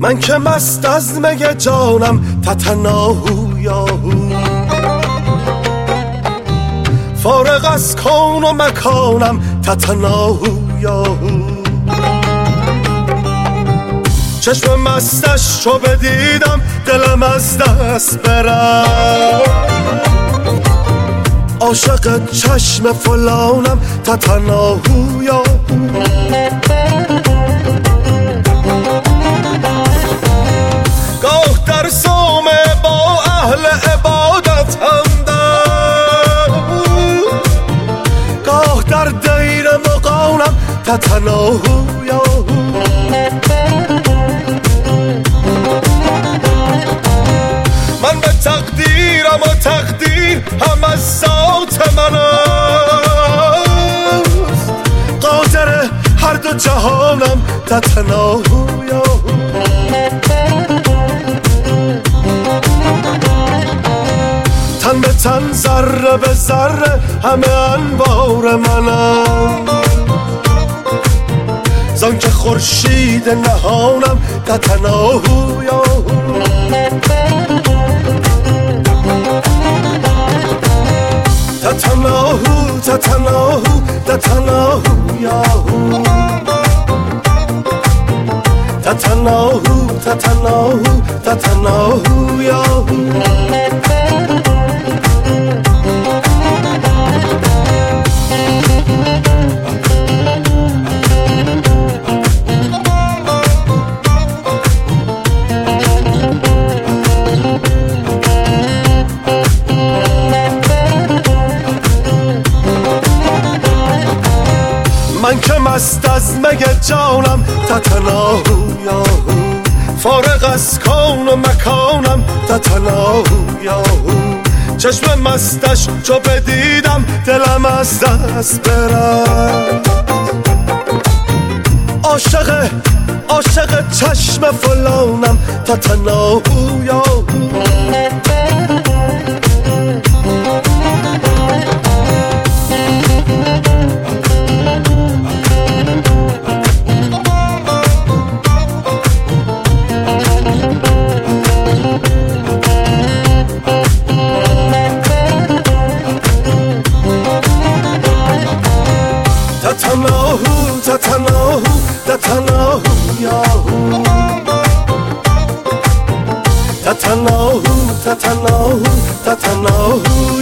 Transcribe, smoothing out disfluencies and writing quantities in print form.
من که مست از می جانم تتناهو یاهو، فارغ از کون و مکانم تتناهو یاهو. چشم مستش رو بدیدم دلم از دست برم، عاشق چشم فلانم تتناهو یاهو. گاه در صومعه با اهل عبادت همدم، گاه در دیر مغانم تتناهو یاهو. من به تقدیرم و تقدیر هم از ذات من است، قادر هر دو جهانم تتناهو یاهو. تن به تن ذره به ذره همه انوار منم، زان که خورشید نهانم تتناهو یاهو. تتناهو تتناهو تتناهو یاهو، تتناهو تتناهو تتناهو یاهو. من که مست از می جانم تتناهو یاهو، فارغ از کون و مکانم تتناهو یاهو. چشم مستش چو بدیدم دلم از دست برم، عاشق چشم فلانم تتناهو یاهو. تتناهو تتناهو تتناهو یاهو، تتناهو تتناهو تتناهو